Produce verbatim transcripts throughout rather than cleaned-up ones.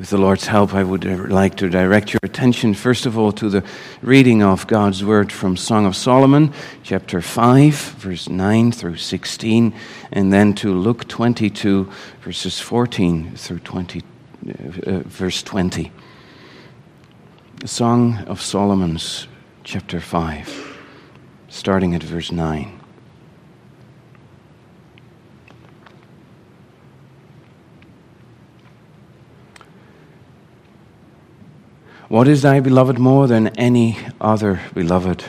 With the Lord's help, I would like to direct your attention, first of all, to the reading of God's Word from Song of Solomon, chapter five, verse nine through sixteen, and then to Luke twenty-two, verses fourteen through twenty, uh, verse twenty. The Song of Solomon's, chapter five, starting at verse nine. What is thy beloved more than any other beloved?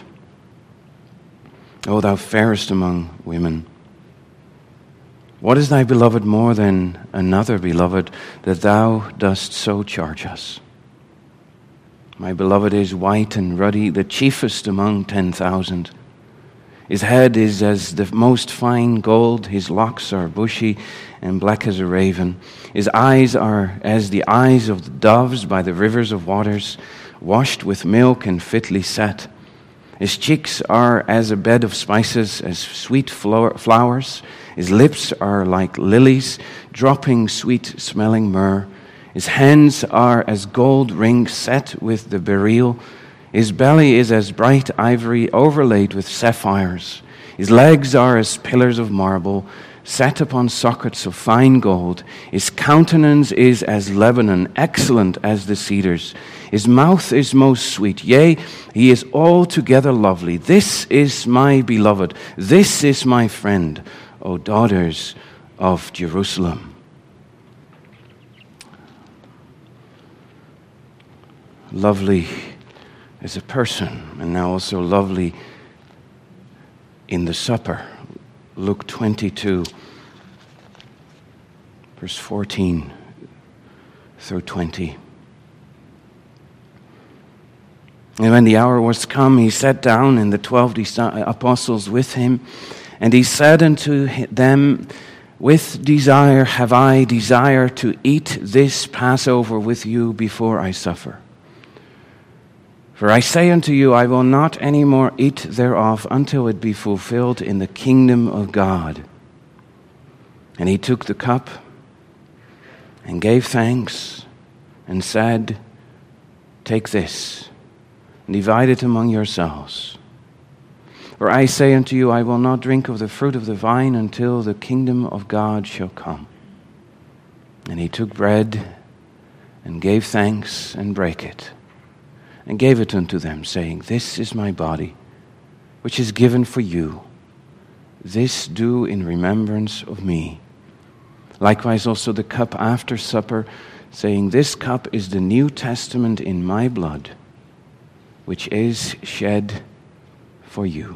O thou fairest among women. What is thy beloved more than another beloved, that thou dost so charge us? My beloved is white and ruddy, the chiefest among ten thousand. His head is as the most fine gold, his locks are bushy and black as a raven. His eyes are as the eyes of the doves by the rivers of waters, washed with milk and fitly set. His cheeks are as a bed of spices, as sweet flowers. His lips are like lilies, dropping sweet-smelling myrrh. His hands are as gold rings set with the beryl. His belly is as bright ivory overlaid with sapphires. His legs are as pillars of marble, set upon sockets of fine gold. His countenance is as Lebanon, excellent as the cedars. His mouth is most sweet, yea, he is altogether lovely. This is my beloved, this is my friend, O daughters of Jerusalem. Lovely as a person, and now also lovely in the supper. Luke twenty-two, verse fourteen through twenty. And when the hour was come, he sat down, and the twelve apostles with him. And he said unto them, With desire have I desire to eat this Passover with you before I suffer. For I say unto you, I will not any more eat thereof until it be fulfilled in the kingdom of God. And he took the cup and gave thanks and said, Take this and divide it among yourselves. For I say unto you, I will not drink of the fruit of the vine until the kingdom of God shall come. And he took bread and gave thanks and brake it, and gave it unto them, saying, This is my body, which is given for you. This do in remembrance of me. Likewise also the cup after supper, saying, This cup is the New Testament in my blood, which is shed for you.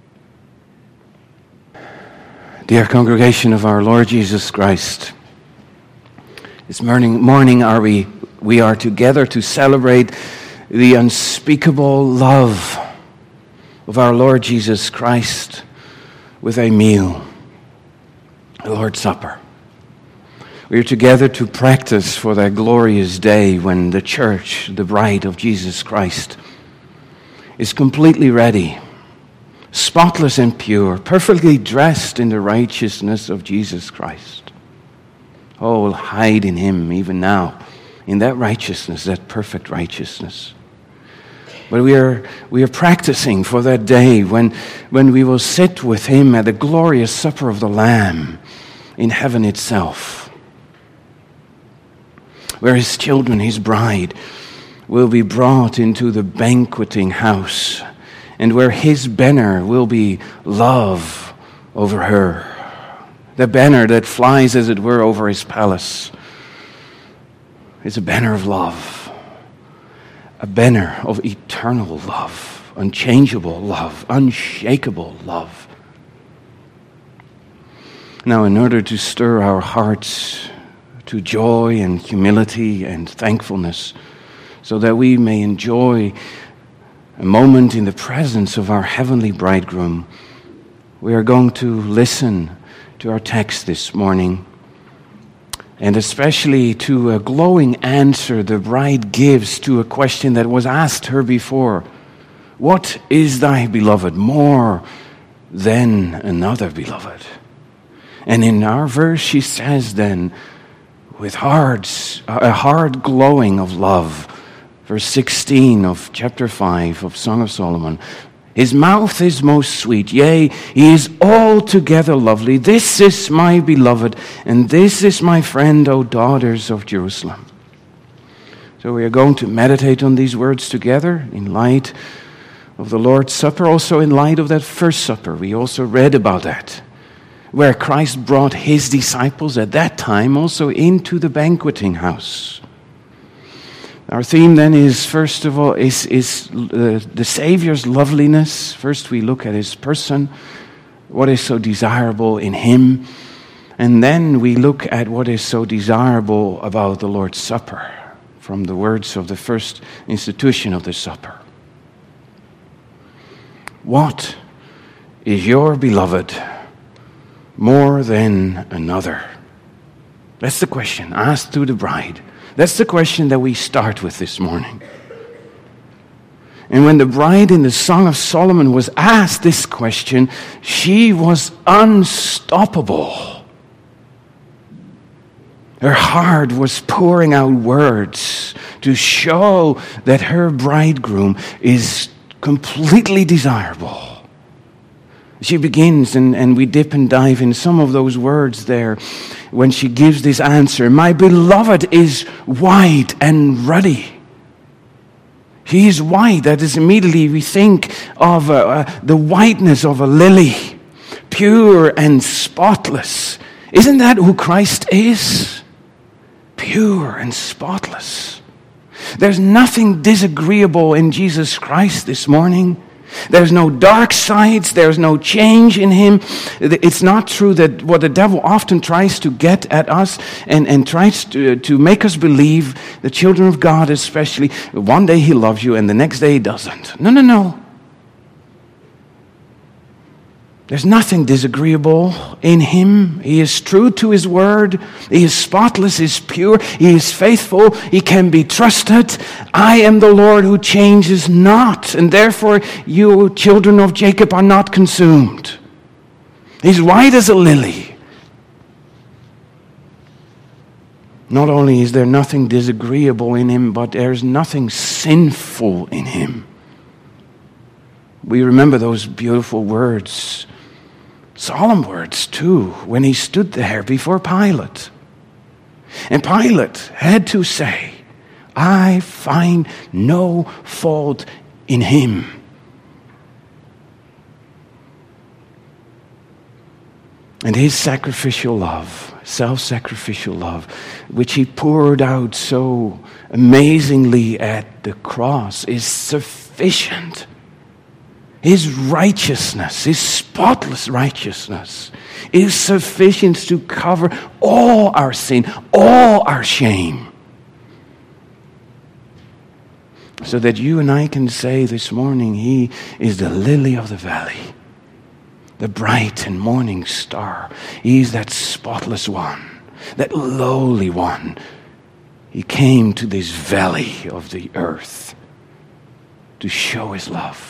Dear congregation of our Lord Jesus Christ, this morning, morning are we, we are together to celebrate the unspeakable love of our Lord Jesus Christ with a meal, the Lord's Supper. We are together to practice for that glorious day when the church, the bride of Jesus Christ, is completely ready, spotless and pure, perfectly dressed in the righteousness of Jesus Christ. Oh, we'll hide in him even now, in that righteousness, that perfect righteousness. But we are we are practicing for that day when, when we will sit with him at the glorious supper of the Lamb in heaven itself, where his children, his bride, will be brought into the banqueting house, and where his banner will be love over her, the banner that flies, as it were, over his palace. It's a banner of love. A banner of eternal love, unchangeable love, unshakable love. Now, in order to stir our hearts to joy and humility and thankfulness, so that we may enjoy a moment in the presence of our heavenly bridegroom, we are going to listen to our text this morning, and especially to a glowing answer the bride gives to a question that was asked her before. What is thy beloved more than another beloved? And in our verse she says then, with hearts, a heart glowing of love. Verse sixteen of chapter five of Song of Solomon. His mouth is most sweet, yea, he is altogether lovely. This is my beloved, and this is my friend, O daughters of Jerusalem. So we are going to meditate on these words together in light of the Lord's Supper, also in light of that first supper. We also read about that, where Christ brought his disciples at that time also into the banqueting house. Our theme then is, first of all, is, is uh, the Savior's loveliness. First we look at his person, what is so desirable in him, and then we look at what is so desirable about the Lord's Supper, from the words of the first institution of the supper. What is your beloved more than another? That's the question asked to the bride. That's the question that we start with this morning. And when the bride in the Song of Solomon was asked this question, she was unstoppable. Her heart was pouring out words to show that her bridegroom is completely desirable. She begins, and, and we dip and dive in some of those words there when she gives this answer. My beloved is white and ruddy. He is white. That is immediately we think of uh, uh, the whiteness of a lily, pure and spotless. Isn't that who Christ is? Pure and spotless. There's nothing disagreeable in Jesus Christ this morning. There's no dark sides. There's no change in him. It's not true that what the devil often tries to get at us and, and tries to, to make us believe, the children of God especially, one day he loves you and the next day he doesn't. No, no, no. There's nothing disagreeable in him. He is true to his word. He is spotless, he is pure, he is faithful, he can be trusted. I am the Lord who changes not, and therefore you children of Jacob are not consumed. He's white as a lily. Not only is there nothing disagreeable in him, but there's nothing sinful in him. We remember those beautiful words, solemn words too, when he stood there before Pilate. And Pilate had to say, I find no fault in him. And his sacrificial love, self-sacrificial love, which he poured out so amazingly at the cross, is sufficient. His righteousness, his spotless righteousness, is sufficient to cover all our sin, all our shame. So that you and I can say this morning, he is the lily of the valley, the bright and morning star. He is that spotless one, that lowly one. He came to this valley of the earth to show his love.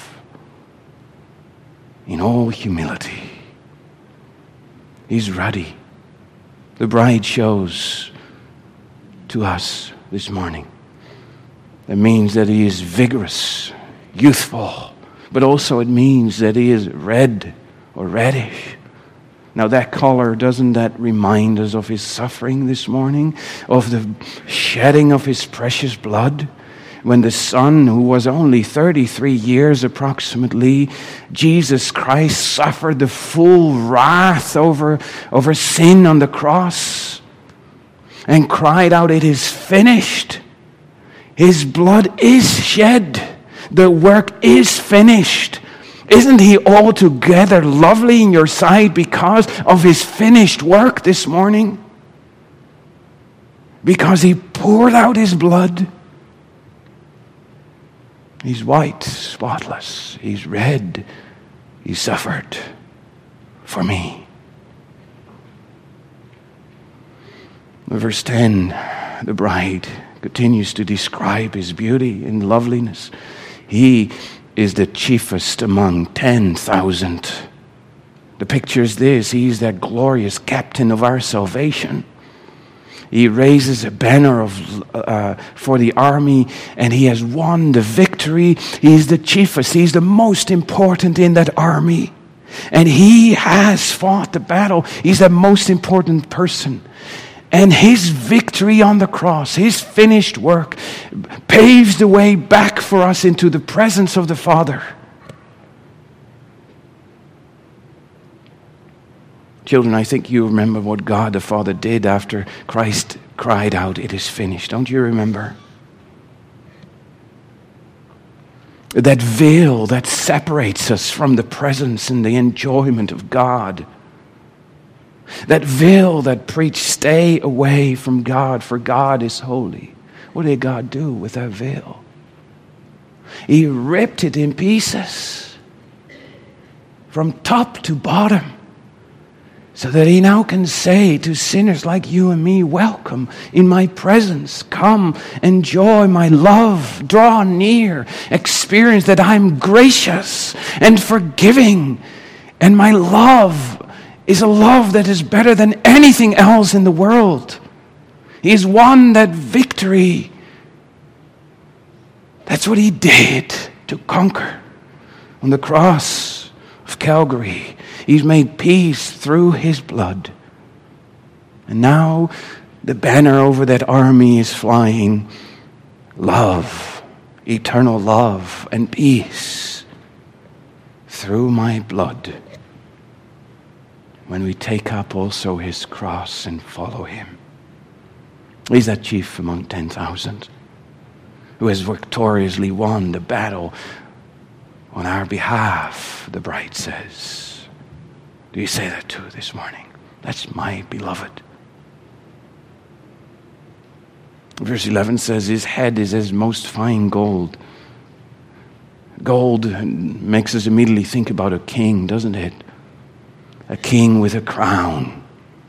In all humility. He's ruddy. The bride shows to us this morning. That means that he is vigorous, youthful, but also it means that he is red or reddish. Now that color, doesn't that remind us of his suffering this morning? Of the shedding of his precious blood? When the Son, who was only thirty-three years approximately, Jesus Christ suffered the full wrath over, over sin on the cross and cried out, it is finished. His blood is shed. The work is finished. Isn't he altogether lovely in your sight because of his finished work this morning? Because he poured out his blood. He's white, spotless. He's red. He suffered for me. Verse ten, the bride continues to describe his beauty and loveliness. He is the chiefest among ten thousand. The picture is this. He is that glorious captain of our salvation. He raises a banner of uh, for the army, and he has won the victory. He's the chiefest. He's the most important in that army. And he has fought the battle. He's the most important person. And his victory on the cross, his finished work, paves the way back for us into the presence of the Father. Children, I think you remember what God the Father did after Christ cried out, "It is finished." Don't you remember? That veil that separates us from the presence and the enjoyment of God. That veil that preached, "Stay away from God, for God is holy." What did God do with that veil? He ripped it in pieces from top to bottom, so that he now can say to sinners like you and me, "Welcome in my presence. Come, enjoy my love. Draw near. Experience that I'm gracious and forgiving. And my love is a love that is better than anything else in the world." He's won that victory. That's what he did to conquer on the cross of Calvary. He's made peace through his blood. And now the banner over that army is flying. Love, eternal love and peace through my blood. When we take up also his cross and follow him. He's that chief among ten thousand who has victoriously won the battle on our behalf, the bride says. Do you say that too this morning? That's my beloved. Verse eleven says, his head is as most fine gold. Gold makes us immediately think about a king, doesn't it? A king with a crown.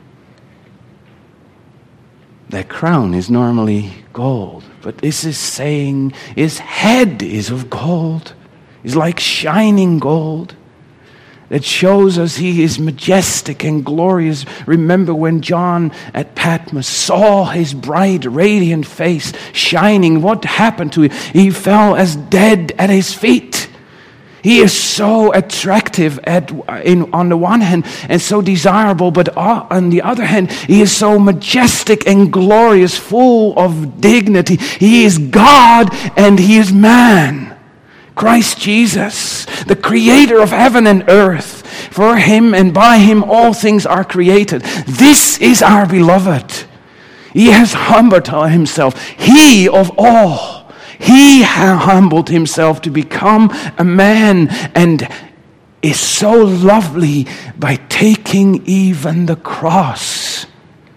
That crown is normally gold, but this is saying his head is of gold. It's like shining gold. That shows us he is majestic and glorious. Remember when John at Patmos saw his bright, radiant face shining, what happened to him? He fell as dead at his feet. He is so attractive at, in, on the one hand and so desirable, but on the other hand, he is so majestic and glorious, full of dignity. He is God and he is man. Christ Jesus, the creator of heaven and earth. For him and by him all things are created. This is our beloved. He has humbled himself. He of all. He humbled himself to become a man and is so lovely by taking even the cross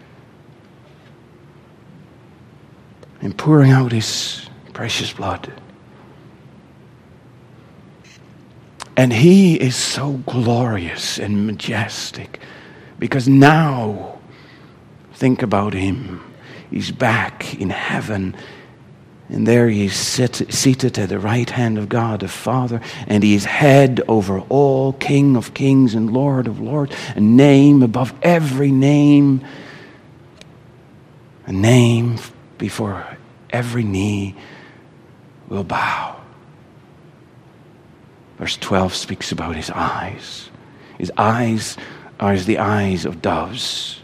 and pouring out his precious blood. And he is so glorious and majestic because now, think about him. He's back in heaven. And there he is sit, seated at the right hand of God the Father. And he is head over all, King of kings and Lord of lords. A name above every name. A name before every knee will bow. Verse twelve speaks about his eyes. His eyes are as the eyes of doves.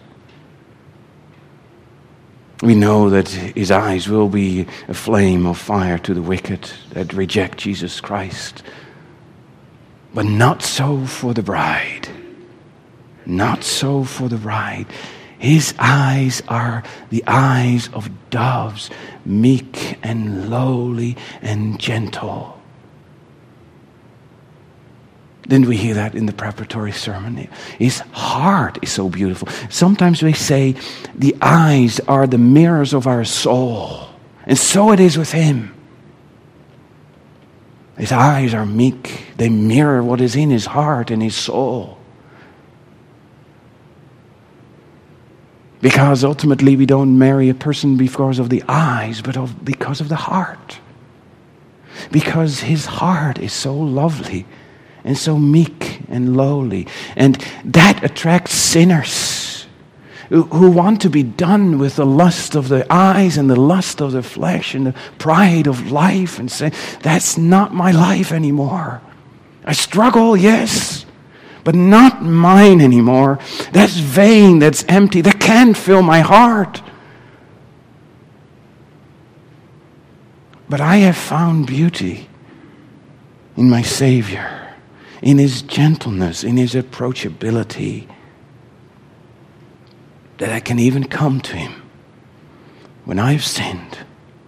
We know that his eyes will be a flame of fire to the wicked that reject Jesus Christ. But not so for the bride. Not so for the bride. His eyes are the eyes of doves, meek and lowly and gentle. Didn't we hear that in the preparatory sermon? His heart is so beautiful. Sometimes we say the eyes are the mirrors of our soul. And so it is with him. His eyes are meek. They mirror what is in his heart and his soul. Because ultimately we don't marry a person because of the eyes, but of, because of the heart. Because his heart is so lovely. And so meek and lowly. And that attracts sinners. who, who want to be done with the lust of the eyes and the lust of the flesh and the pride of life and say, that's not my life anymore. I struggle, yes, but not mine anymore. That's vain, that's empty, that can't fill my heart. But I have found beauty in my Savior, in His gentleness, in His approachability, that I can even come to Him when I've sinned.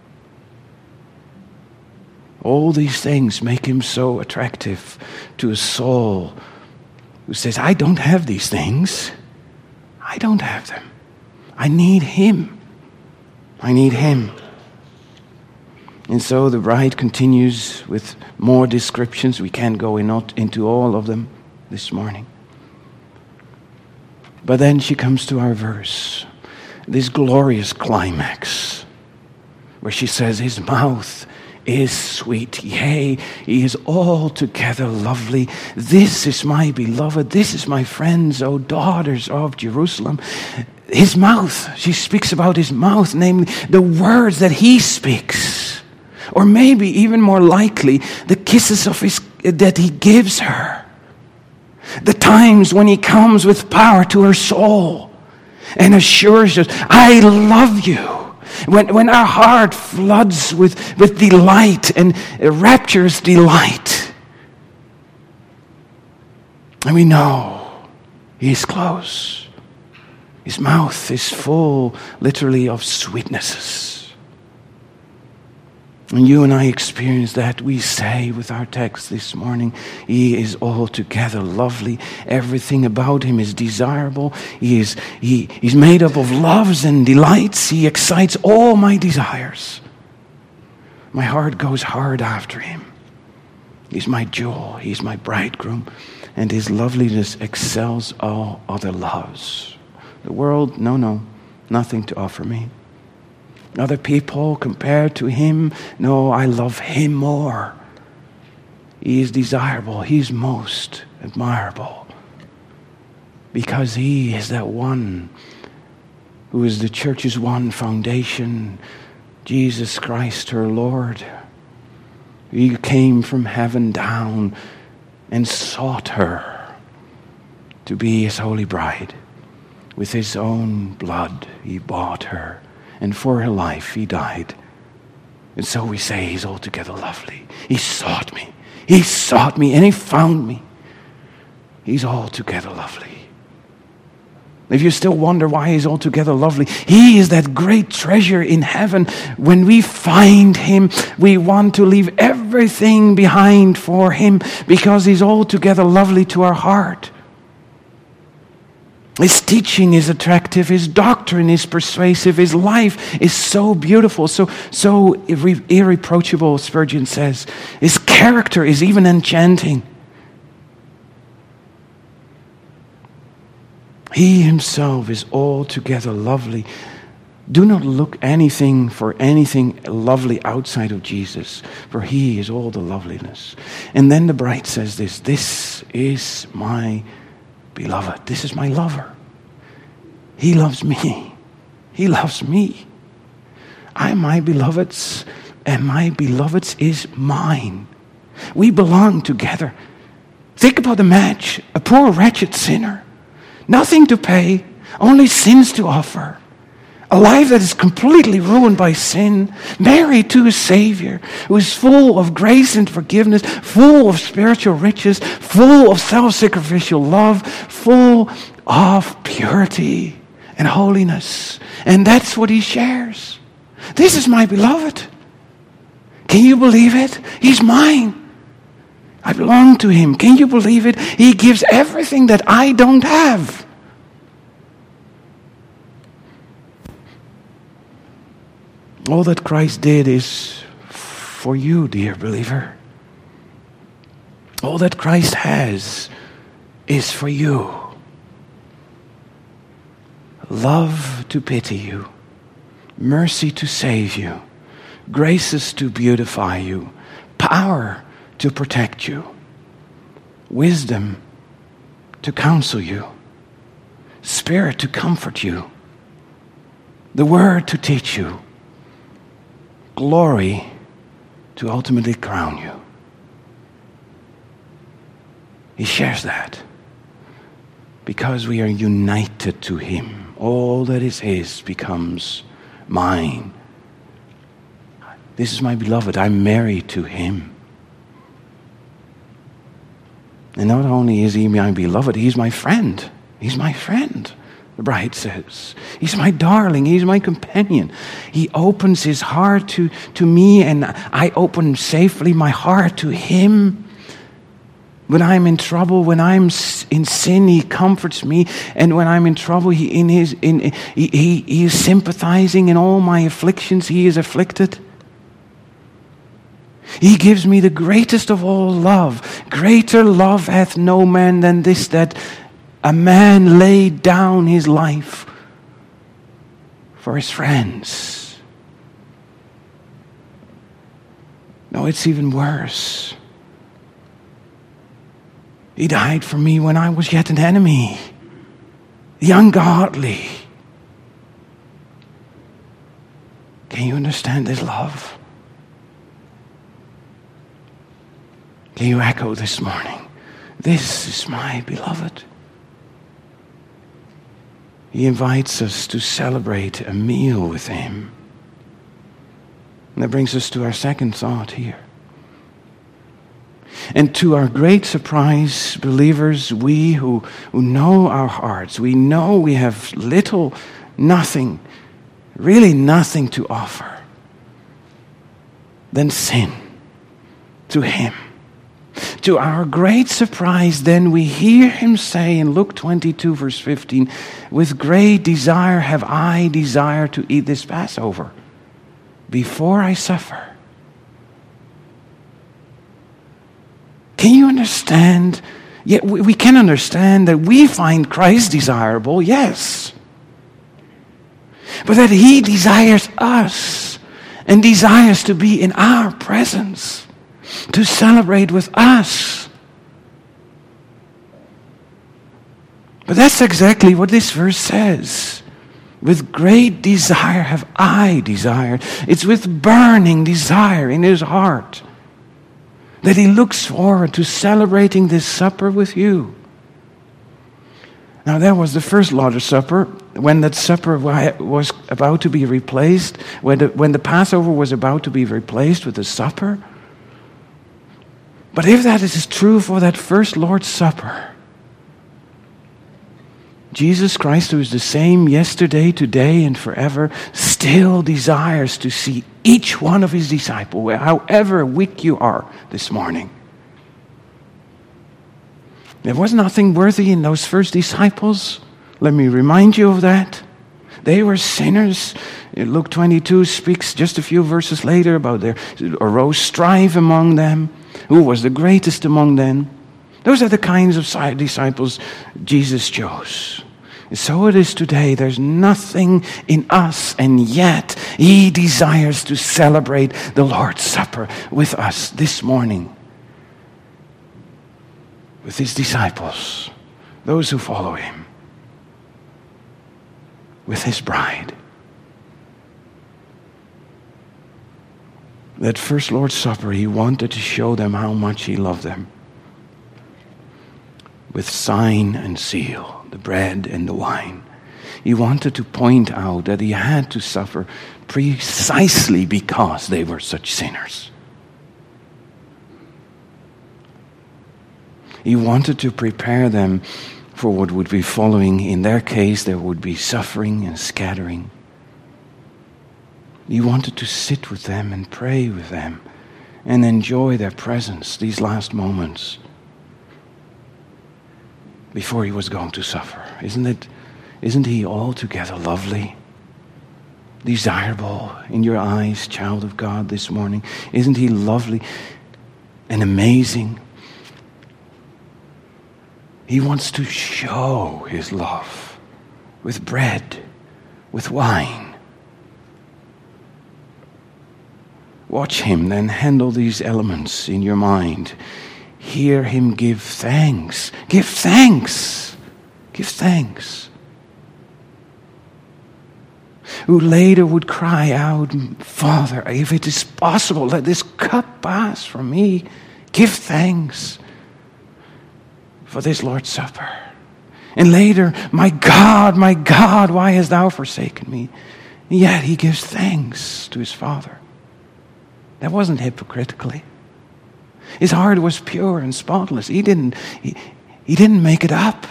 All these things make Him so attractive to a soul who says, I don't have these things. I don't have them. I need Him. I need Him. And so the bride continues with more descriptions. We can't go in, into all of them this morning. But then she comes to our verse, this glorious climax, where she says, His mouth is sweet, yea, He is altogether lovely. This is my beloved, this is my friends, O daughters of Jerusalem. His mouth, she speaks about His mouth, namely the words that He speaks. Or maybe even more likely, the kisses of his that He gives her. The times when He comes with power to her soul and assures us, I love you. When, when our heart floods with, with delight and rapturous delight. And we know He is close. His mouth is full, literally, of sweetnesses. And you and I experience that. We say with our text this morning, He is altogether lovely. Everything about Him is desirable. He is he, He's made up of loves and delights. He excites all my desires. My heart goes hard after Him. He's my jewel. He's my bridegroom. And His loveliness excels all other loves. The world, no, no, nothing to offer me. Other people compared to Him, no, I love Him more. He is desirable. He's most admirable. Because He is that one who is the church's one foundation, Jesus Christ, her Lord. He came from heaven down and sought her to be His holy bride. With His own blood, He bought her. And for her life, He died. And so we say He's altogether lovely. He sought me. He sought me and He found me. He's altogether lovely. If you still wonder why He's altogether lovely, He is that great treasure in heaven. When we find Him, we want to leave everything behind for Him because He's altogether lovely to our heart. His teaching is attractive. His doctrine is persuasive. His life is so beautiful, so so irre- irreproachable, Spurgeon says. His character is even enchanting. He Himself is altogether lovely. Do not look anything for anything lovely outside of Jesus, for He is all the loveliness. And then the bride says this, this is my beloved. This is my lover. He loves me. He loves me. I am my beloved's, and my beloved's is mine. We belong together. Think about the match. A poor wretched sinner. Nothing to pay, only sins to offer. A life that is completely ruined by sin, married to a Savior who is full of grace and forgiveness, full of spiritual riches, full of self-sacrificial love, full of purity and holiness. And that's what He shares. This is my beloved. Can you believe it? He's mine. I belong to Him. Can you believe it? He gives everything that I don't have. All that Christ did is for you, dear believer. All that Christ has is for you. Love to pity you, mercy to save you, graces to beautify you, power to protect you, wisdom to counsel you, Spirit to comfort you, the Word to teach you, glory to ultimately crown you. He shares that because we are united to Him. All that is His becomes mine. This is my beloved. I'm married to Him. And not only is He my beloved, He's my friend. He's my friend, the bride says. He's my darling. He's my companion. He opens His heart to, to me, and I open safely my heart to Him. When I'm in trouble, when I'm in sin, He comforts me. And when I'm in trouble, He in His in He, he, he is sympathizing in all my afflictions. He is afflicted. He gives me the greatest of all love. Greater love hath no man than this, that a man laid down his life for his friends. No, it's even worse. He died for me when I was yet an enemy, the ungodly. Can you understand His love? Can you echo this morning? This is my beloved. He invites us to celebrate a meal with Him. And that brings us to our second thought here. And to our great surprise, believers, we who, who know our hearts, we know we have little, nothing, really nothing to offer than sin to Him. To our great surprise, then we hear Him say in Luke twenty-two, verse fifteen, with great desire have I desired to eat this Passover before I suffer. Can you understand? Yeah, we, we can understand that we find Christ desirable, yes. But that He desires us and desires to be in our presence, to celebrate with us. But that's exactly what this verse says. With great desire have I desired. It's with burning desire in His heart that He looks forward to celebrating this supper with you. Now, that was the first Lord's Supper. When that supper was about to be replaced, when the, when the Passover was about to be replaced with the supper. But if that is true for that first Lord's Supper, Jesus Christ, who is the same yesterday, today, and forever, still desires to see each one of His disciples, however weak you are this morning. There was nothing worthy in those first disciples. Let me remind you of that. They were sinners. Luke twenty-two speaks just a few verses later about there arose strife among them. Who was the greatest among them? Those are the kinds of disciples Jesus chose. So it is today. There's nothing in us, and yet He desires to celebrate the Lord's Supper with us this morning. With His disciples, those who follow Him. With His bride. That first Lord's Supper, He wanted to show them how much He loved them. With sign and seal, the bread and the wine. He wanted to point out that He had to suffer precisely because they were such sinners. He wanted to prepare them for what would be following. In their case, there would be suffering and scattering. He wanted to sit with them and pray with them and enjoy their presence these last moments before He was going to suffer. Isn't it? Isn't He altogether lovely? Desirable in your eyes, child of God, this morning? Isn't He lovely and amazing? He wants to show His love with bread, with wine. Watch Him then handle these elements in your mind. Hear Him give thanks. Give thanks. Give thanks. who later would cry out, Father, if it is possible, let this cup pass from me. Give thanks for this Lord's Supper. And later, my God, my God, why hast thou forsaken me? And yet he gives thanks to his Father. That wasn't hypocritically. His heart was pure and spotless. He didn't, he, he didn't make it up.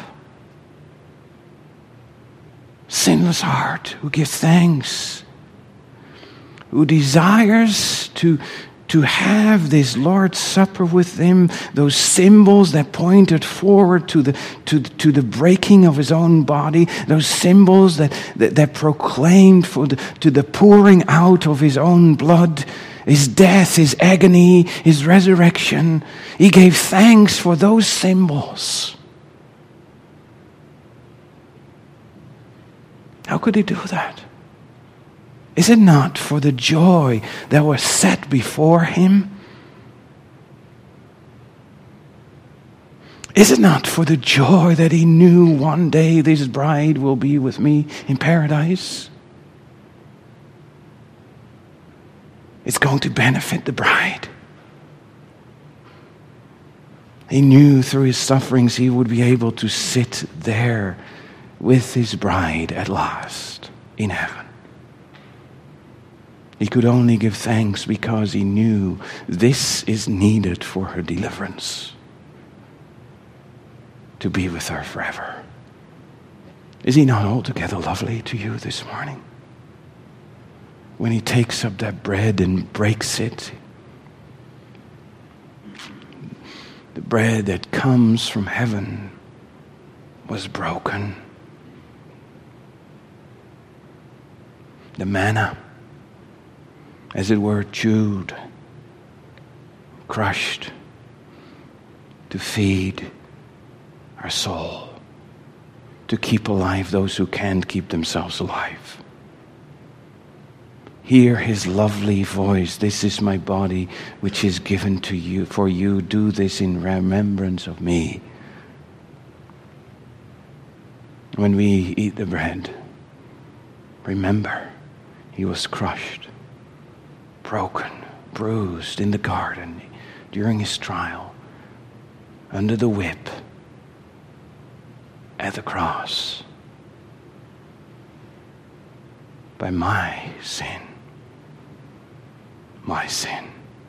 Sinless heart who gives thanks, who desires to, to have this Lord's Supper with him, those symbols that pointed forward to the, to, to the breaking of his own body, those symbols that, that, that proclaimed for the, to the pouring out of his own blood, his death, his agony, his resurrection. He gave thanks for those symbols. How could he do that? Is it not for the joy that was set before him? Is it not for the joy that he knew one day this bride will be with me in paradise? It's going to benefit the bride. He knew through his sufferings he would be able to sit there with his bride at last in heaven. He could only give thanks because he knew this is needed for her deliverance, to be with her forever. Is he not altogether lovely to you this morning? When he takes up that bread and breaks it, the bread that comes from heaven was broken. The manna, as it were, chewed, crushed to feed our soul, to keep alive those who can't keep themselves alive. Hear his lovely voice. This is my body which is given to you. For you, do this in remembrance of me. When we eat the bread, remember, he was crushed, broken, bruised in the garden during his trial, under the whip, at the cross, by my sin, my sin.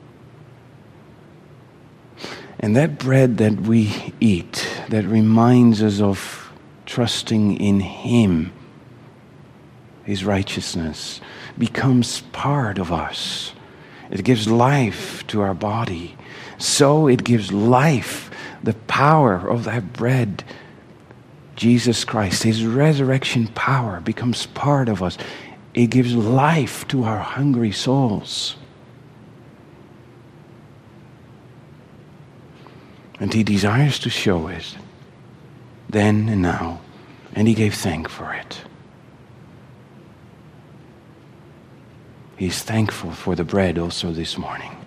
And that bread that we eat, that reminds us of trusting in him, his righteousness, becomes part of us. It gives life to our body. So it gives life, the power of that bread. Jesus Christ, his resurrection power becomes part of us. It gives life to our hungry souls. And he desires to show it then and now. And he gave thanks for it. He's thankful for the bread also this morning.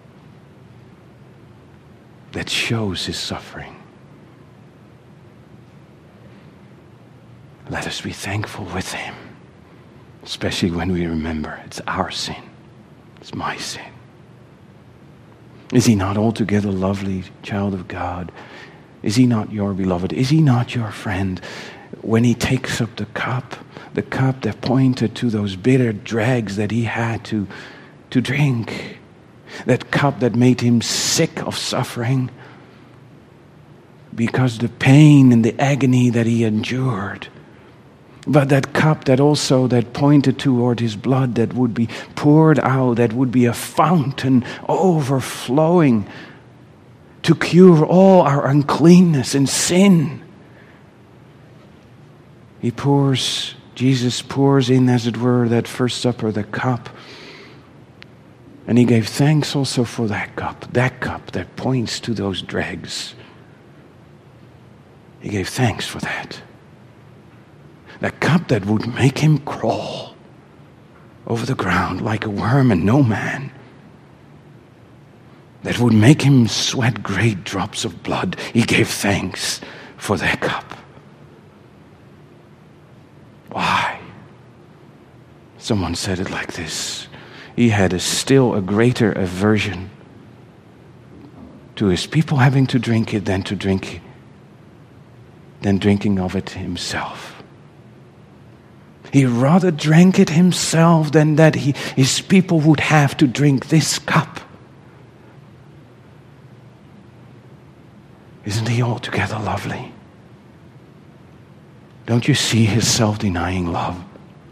That shows his suffering. Let us be thankful with him. Especially when we remember it's our sin. It's my sin. Is he not altogether lovely, child of God? Is he not your beloved? Is he not your friend? When he takes up the cup, the cup that pointed to those bitter dregs that he had to, to drink, that cup that made him sick of suffering because the pain and the agony that he endured, but that cup that also that pointed toward his blood that would be poured out, that would be a fountain overflowing to cure all our uncleanness and sin. He pours, Jesus pours in, as it were, that first supper, the cup. And he gave thanks also for that cup, that cup that points to those dregs. He gave thanks for that. That cup that would make him crawl over the ground like a worm and no man. That would make him sweat great drops of blood. He gave thanks for that cup. Why? Someone said it like this: he had a still a greater aversion to his people having to drink it than to drink than drinking of it himself. He rather drank it himself than that he, his people would have to drink this cup. Isn't he altogether lovely? Don't you see his self-denying love?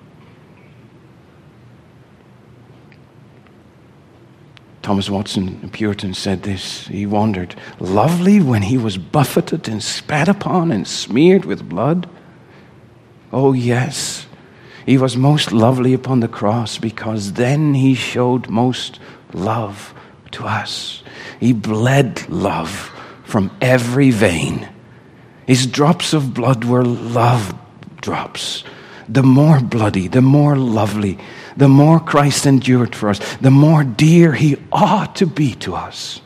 Thomas Watson, a Puritan, said this. He wondered, lovely when he was buffeted and spat upon and smeared with blood? Oh yes, he was most lovely upon the cross, because then he showed most love to us. He bled love from every vein. His drops of blood were love drops. The more bloody, the more lovely, the more Christ endured for us, the more dear he ought to be to us.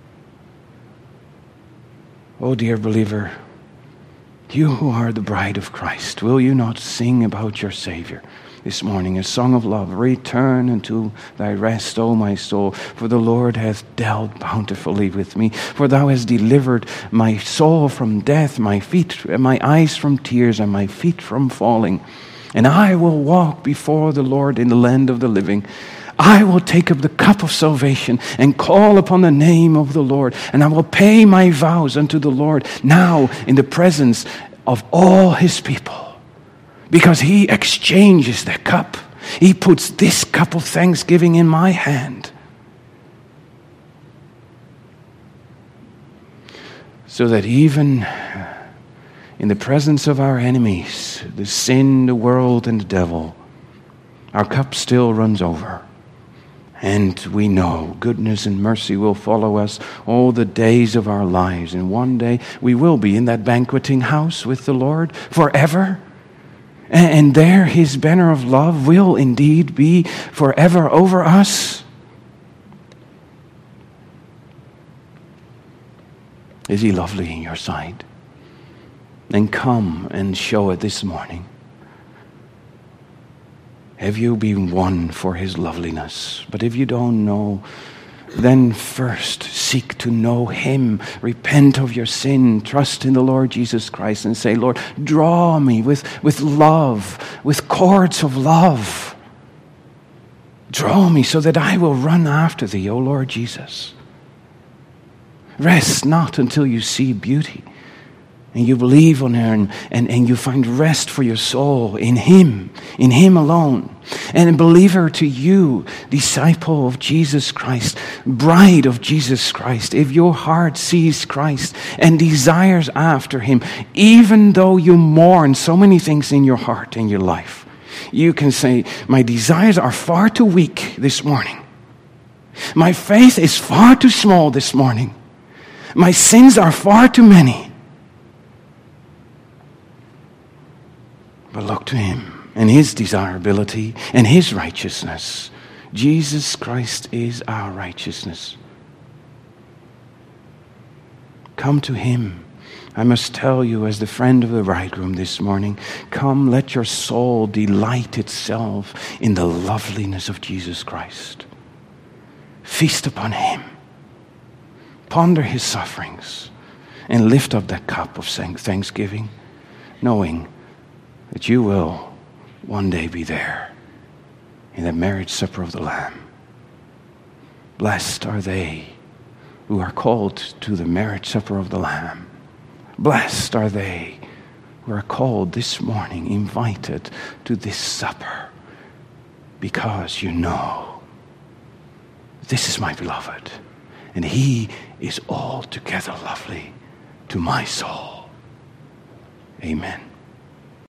Oh, dear believer, you who are the bride of Christ, will you not sing about your Savior this morning, a song of love? Return unto thy rest, O my soul, for the Lord hath dealt bountifully with me. For thou hast delivered my soul from death, my feet, my eyes from tears, and my feet from falling. And I will walk before the Lord in the land of the living. I will take up the cup of salvation and call upon the name of the Lord. And I will pay my vows unto the Lord now in the presence of all his people. Because he exchanges the cup. He puts this cup of thanksgiving in my hand. So that even in the presence of our enemies, the sin, the world, and the devil, our cup still runs over. And we know goodness and mercy will follow us all the days of our lives. And one day we will be in that banqueting house with the Lord forever. And there his banner of love will indeed be forever over us. Is he lovely in your sight? Then come and show it this morning. Have you been won for his loveliness? But if you don't know, then first seek to know him. Repent of your sin. Trust in the Lord Jesus Christ and say, Lord, draw me with, with love, with cords of love. Draw me so that I will run after thee, O Lord Jesus. Rest not until you see beauty. And you believe on her, and, and, and you find rest for your soul in him, in him alone. And a believer, to you, disciple of Jesus Christ, bride of Jesus Christ, if your heart sees Christ and desires after him, even though you mourn so many things in your heart and your life, you can say, my desires are far too weak this morning. My faith is far too small this morning. My sins are far too many. But look to him and his desirability and his righteousness. Jesus Christ is our righteousness. Come to him. I must tell you, as the friend of the bridegroom this morning, come, let your soul delight itself in the loveliness of Jesus Christ. Feast upon him. Ponder his sufferings and lift up that cup of thanksgiving, knowing that you will one day be there in the marriage supper of the Lamb. Blessed are they who are called to the marriage supper of the Lamb. Blessed are they who are called this morning, invited to this supper, because you know, this is my beloved, and he is altogether lovely to my soul. Amen.